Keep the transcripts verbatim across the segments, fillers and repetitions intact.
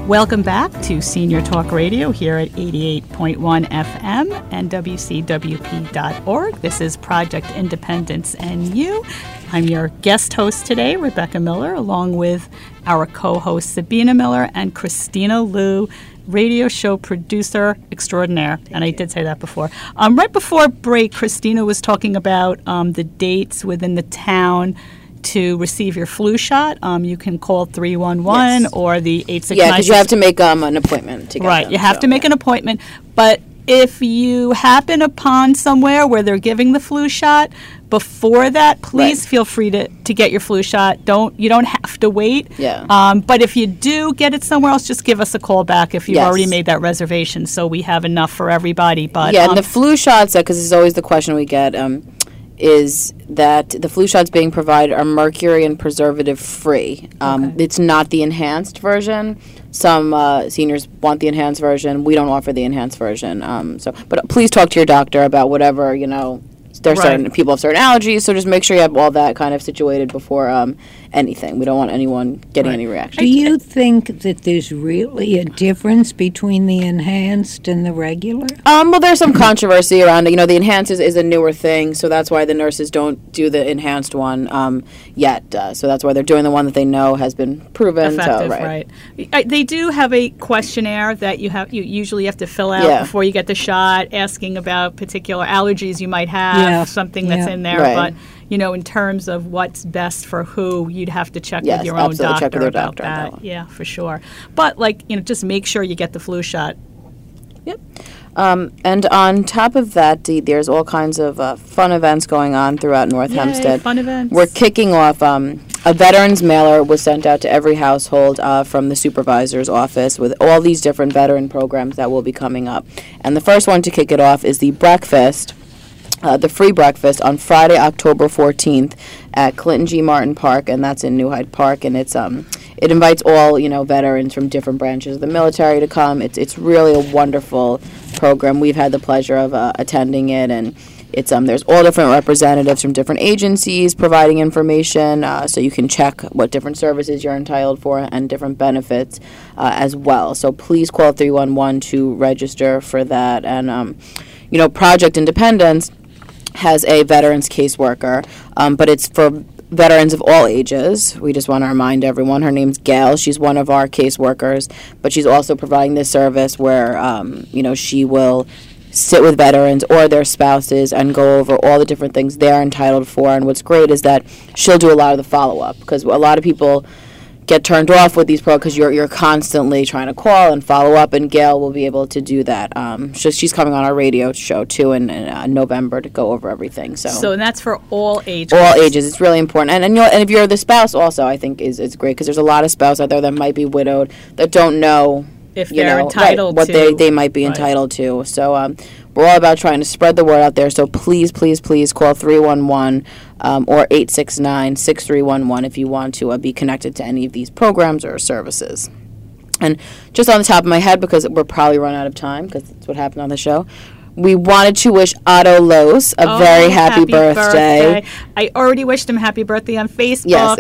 Welcome back to Senior Talk Radio here at eighty-eight point one F M and W C W P dot org. This is Project Independence and You. I'm your guest host today, Rebecca Miller, along with our co-host Sabina Miller and Christina Liu, radio show producer extraordinaire. And I did say that before. Um, right before break, Christina was talking about um, the dates within the town to receive your flu shot. Um, you can call three one one yes. or the eight six nine. Yeah, because you have to make um, an appointment to get Right, them, you have so, to make yeah. an appointment. But if you happen upon somewhere where they're giving the flu shot, before that, please right. feel free to, to get your flu shot. Don't You don't have to wait. Yeah. Um, but if you do get it somewhere else, just give us a call back if you've yes. already made that reservation so we have enough for everybody. But Yeah, um, and the flu shots, because it's always the question we get, um, is that the flu shots being provided are mercury and preservative free. Um, Okay. It's not the enhanced version. Some uh, seniors want the enhanced version. We don't offer the enhanced version. Um, so, but please talk to your doctor about whatever, you know, there's Right. certain people have certain allergies, so just make sure you have all that kind of situated before um, anything. We don't want anyone getting Right. any reaction. Do you think that there's really a difference between the enhanced and the regular? Um, well, there's some controversy around it. You know, the enhanced is, is a newer thing, so that's why the nurses don't do the enhanced one um, yet. Uh, so that's why they're doing the one that they know has been proven. effective, so, right. Uh, They do have a questionnaire that you have. You usually have to fill out Yeah. before you get the shot, asking about particular allergies you might have, Yeah. something that's Yeah. in there. Right. But you know, in terms of what's best for who, you'd have to check Yes, with your own absolutely. doctor Check with your about doctor on that. that one. Yeah, for sure. But like you know, just make sure you get the flu shot. Yep. Um, and on top of that, the, there's all kinds of uh, fun events going on throughout North Yay, Hempstead. fun events. We're kicking off. Um, a veterans mailer was sent out to every household uh, from the supervisor's office with all these different veteran programs that will be coming up. And the first one to kick it off is the breakfast. Uh, the free breakfast on Friday, October fourteenth at Clinton G. Martin Park, and that's in New Hyde Park. And it's um, it invites all you know veterans from different branches of the military to come. It's it's really a wonderful program. We've had the pleasure of uh, attending it, and it's um, there's all different representatives from different agencies providing information, uh, so you can check what different services you're entitled for and different benefits uh, as well. So please call three one one to register for that. And um, you know, Project Independence has a veterans caseworker, um, but it's for veterans of all ages. We just want to remind everyone, her name's Gail. She's one of our caseworkers, but she's also providing this service where, um, you know, she will sit with veterans or their spouses and go over all the different things they're entitled for. And what's great is that she'll do a lot of the follow-up, because a lot of people get turned off with these programs because you're you're constantly trying to call and follow up, and Gail will be able to do that. Um, so she's coming on our radio show too in, in uh, November to go over everything. So, So and that's for all ages. all ages, it's really important. And and, you know, and if you're the spouse, also I think is is great, because there's a lot of spouses out there that might be widowed that don't know If you they're know, entitled right, what to. they they might be Right. entitled to. So um, we're all about trying to spread the word out there. So please, please, please call three one one um, or eight six nine, six three one one if you want to uh, be connected to any of these programs or services. And just on the top of my head, because we're probably run out of time, because that's what happened on the show, we wanted to wish Otto Los a Oh, very happy, birthday. I already wished him happy birthday on Facebook.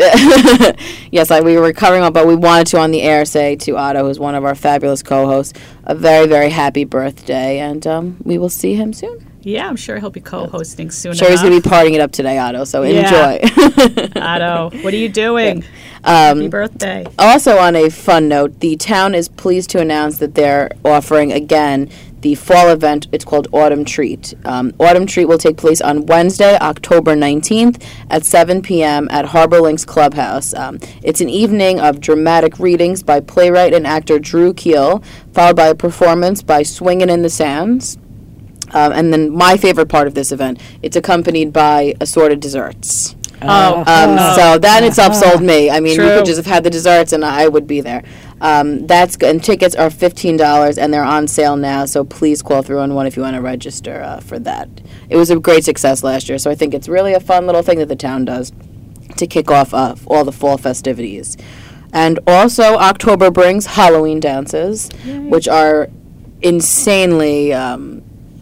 Yes, yes, I, we were covering up, but we wanted to on the air say to Otto, who's one of our fabulous co-hosts, a very, very happy birthday, and um, we will see him soon. Yeah, I'm sure he'll be co-hosting soon I'm sure he's enough. going to be partying it up today, Otto, so Yeah. enjoy. Otto, what are you doing? Um, Happy birthday. Also, on a fun note, the town is pleased to announce that they're offering again the fall event. It's called Autumn Treat. Um, Autumn Treat will take place on Wednesday, October nineteenth at seven p.m. at Harbor Links Clubhouse. Um, it's an evening of dramatic readings by playwright and actor Drew Keel, followed by a performance by Swingin' in the Sands. Um, and then my favorite part of this event, it's accompanied by assorted desserts. Oh, Um, oh. so that in itself sold me. I mean, we True. could just have had the desserts and I would be there. Um, that's good. And tickets are fifteen dollars and they're on sale now, so please call three one one if you want to register uh, for that. It was a great success last year, so I think it's really a fun little thing that the town does to kick off uh, all the fall festivities. And also, October brings Halloween dances, Yay. which are insanely... Um,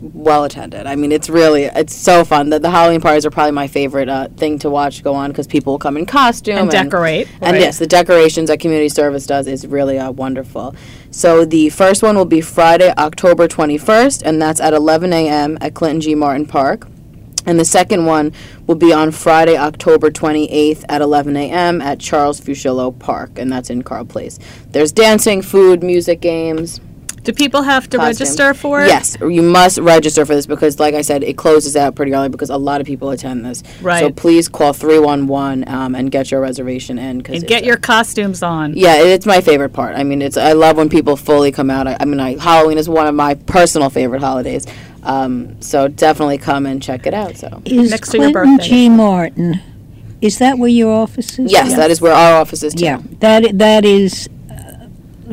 well attended. I mean, it's really, it's so fun. The, the Halloween parties are probably my favorite uh, thing to watch go on because people will come in costume. And decorate. And, and yes, the decorations that community service does is really uh, wonderful. So the first one will be Friday, October twenty-first, and that's at eleven a.m. at Clinton G. Martin Park. And the second one will be on Friday, October twenty-eighth at eleven a.m. at Charles Fuschillo Park, and that's in Carl Place. There's dancing, food, music, games. Do people have to Costume. register for it? Yes, you must register for this because, like I said, it closes out pretty early because a lot of people attend this. Right. So please call three one one um, and get your reservation in. Cause And get your costumes on. Yeah, it's my favorite part. I mean, it's I love when people fully come out. I, I mean, I, Halloween is one of my personal favorite holidays. Um, so definitely come and check it out. So Is Next to your Clinton birthday. G. Martin, is that where your office is? yes, that is where our office is too. Yeah, that that is uh,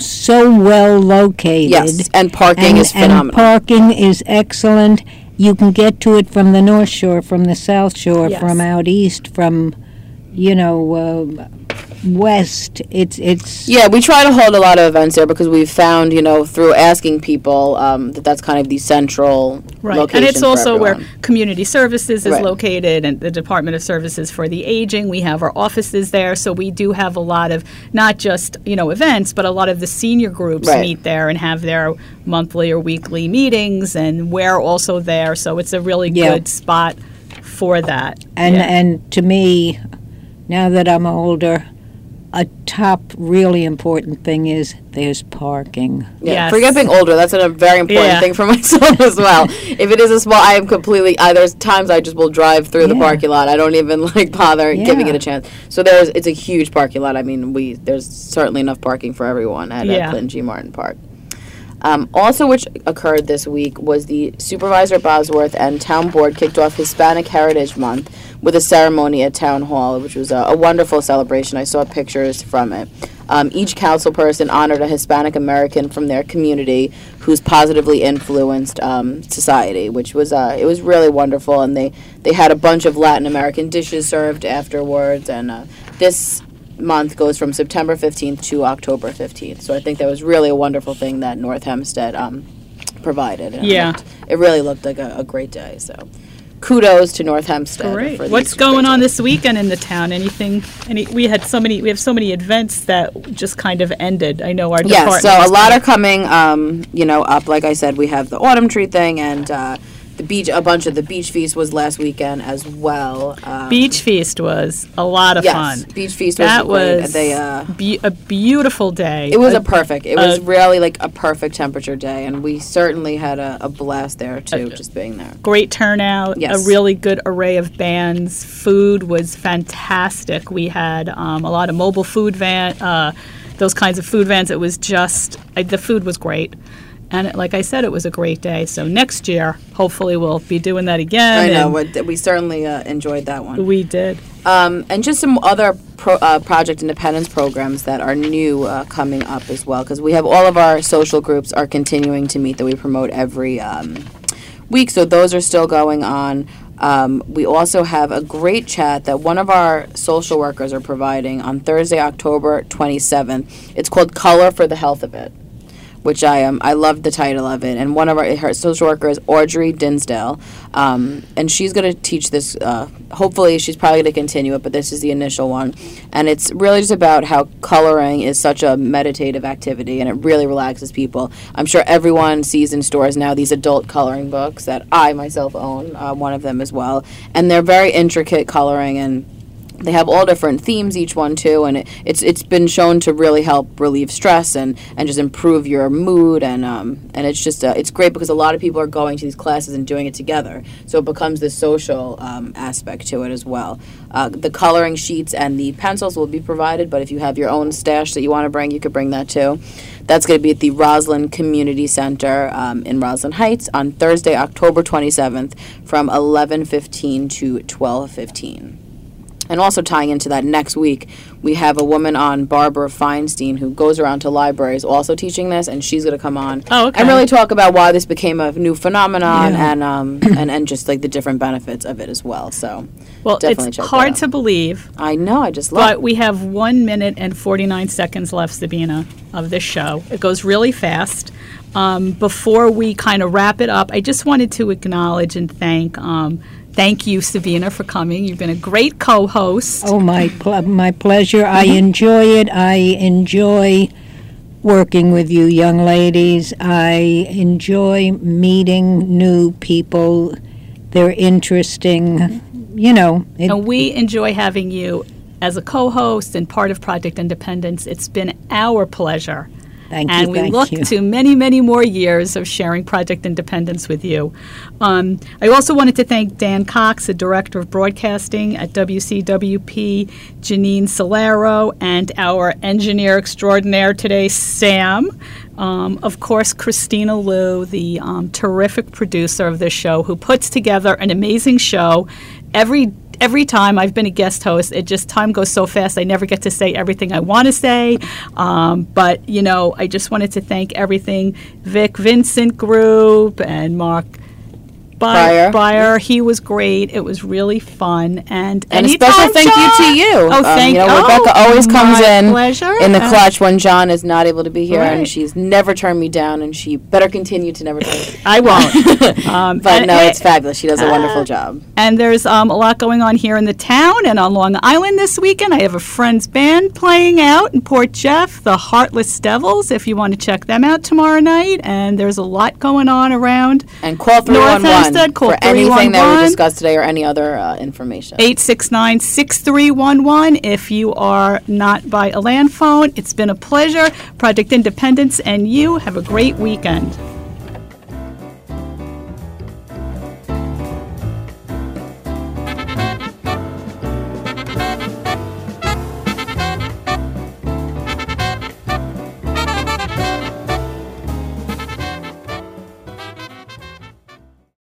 so well located. Yes, and parking and, is and phenomenal. parking is excellent. You can get to it from the North Shore, from the South Shore, Yes. from out east, from, you know, uh, west. It's it's Yeah, we try to hold a lot of events there because we've found, you know, through asking people um, that that's kind of the central Right. location And it's for also where everyone. Community Services is Right. located and the Department of Services for the Aging. We have our offices there, so we do have a lot of, not just, you know, events, but a lot of the senior groups Right. meet there and have their monthly or weekly meetings, and we're also there, so it's a really Yeah. good spot for that. and Yeah. and to me, now that I'm older, a top really important thing is there's parking. Yeah, Yes. forget being older. That's a very important Yeah. thing for myself as well. If it is a small, I am completely. I, there's times I just will drive through the Yeah. parking lot. I don't even like bother giving Yeah. it a chance. So there's, it's a huge parking lot. I mean, we there's certainly enough parking for everyone at uh, Yeah. Clinton G. Martin Park. Um, also, which occurred this week was the Supervisor Bosworth and Town Board kicked off Hispanic Heritage Month with a ceremony at Town Hall, which was a, a wonderful celebration. I saw pictures from it. Um, each council person honored a Hispanic American from their community who's positively influenced um, society, which was uh, it was really wonderful. And they, they had a bunch of Latin American dishes served afterwards. And uh, this month goes from September fifteenth to October fifteenth. So I think that was really a wonderful thing that North Hempstead um, provided. And Yeah. It, looked, it really looked like a, a great day. So kudos to North Hempstead. Great. For What's these going great on days. this weekend in the town? Anything? Any? We had so many. We have so many events that just kind of ended. I know our Yeah, department. so a is lot gonna- are coming, um, you know, up. Like I said, we have the autumn tree thing and uh, the beach. A bunch of the beach feast was last weekend as well. Um, Beach Feast was a lot of yes, fun. beach feast was That great. was They, uh, be- a beautiful day. it was a perfect. It was a- really like a perfect temperature day, and we certainly had a, a blast there too, just being there. great turnout. Yes. A really good array of bands. Food was fantastic. We had um, a lot of mobile food van, uh, those kinds of food vans. It was just I, the food was great. And it, like I said, it was a great day. So next year, hopefully, we'll be doing that again. I know. and We, we certainly uh, enjoyed that one. we did. Um, and just some other pro, uh, Project Independence programs that are new uh, coming up as well, because we have all of our social groups are continuing to meet that we promote every um, week. So those are still going on. Um, we also have a great chat that one of our social workers are providing on Thursday, October twenty-seventh. It's called Color for the Health of It, which I um, I loved the title of it. And one of our her social worker is Audrey Dinsdale, um, and she's going to teach this. Uh, hopefully, she's probably going to continue it, but this is the initial one, and it's really just about how coloring is such a meditative activity, and it really relaxes people. I'm sure everyone sees in stores now these adult coloring books that I myself own, uh, one of them as well, and they're very intricate coloring and. They have all different themes, each one too, and it, it's it's been shown to really help relieve stress and, and just improve your mood, and um and it's just uh, it's great because a lot of people are going to these classes and doing it together, so it becomes this social um, aspect to it as well. Uh, the coloring sheets and the pencils will be provided, but if you have your own stash that you want to bring, you could bring that too. That's going to be at the Roslyn Community Center um, in Roslyn Heights on Thursday, October twenty-seventh, from eleven fifteen to twelve fifteen. And also tying into that, next week, we have a woman on, Barbara Feinstein, who goes around to libraries also teaching this, and she's going to come on Oh, okay. and really talk about why this became a new phenomenon Yeah. and, um, and and just like the different benefits of it as well. So Well, definitely it's check that hard out. to believe, I know, I just love but it. we have one minute and forty-nine seconds left, Sabina, of this show. It goes really fast. Um, before we kind of wrap it up, I just wanted to acknowledge and thank um, thank you, Savina, for coming. You've been a great co-host. Oh, my pl- my pleasure. I enjoy it. I enjoy working with you young ladies. I enjoy meeting new people. They're interesting. You know. It, And we enjoy having you as a co-host and part of Project Independence. It's been our pleasure. Thank you, And we thank look you. to many, many more years of sharing Project Independence with you. Um, I also wanted to thank Dan Cox, the Director of Broadcasting at W C W P, Janine Solero, and our engineer extraordinaire today, Sam. Um, of course, Christina Liu, the um, terrific producer of this show, who puts together an amazing show every Every time I've been a guest host, it just, time goes so fast, I never get to say everything I want to say. Um, but, you know, I just wanted to thank everything, Vic Vincent Group and Mark Breyer. Breyer. He was great. It was really fun. And, And a anytime, special thank John- you to you. Oh, Um, thank you. you. know, Rebecca Oh, always comes my in pleasure. in the Uh, clutch when John is not able to be here, Right. and she's never turned me down, and she better continue to never turn me down. I won't. um, But and- no, and- it's fabulous. She does a wonderful job. And there's um, a lot going on here in the town and on Long Island this weekend. I have a friend's band playing out in Port Jeff, the Heartless Devils, if you want to check them out tomorrow night. And there's a lot going on around. And call three North one one Hempstead, call for anything that we three one one. discussed today or any other uh, information. eight six nine, six three one one if you are not by a land phone. It's been a pleasure. Project Independence and you have a great weekend.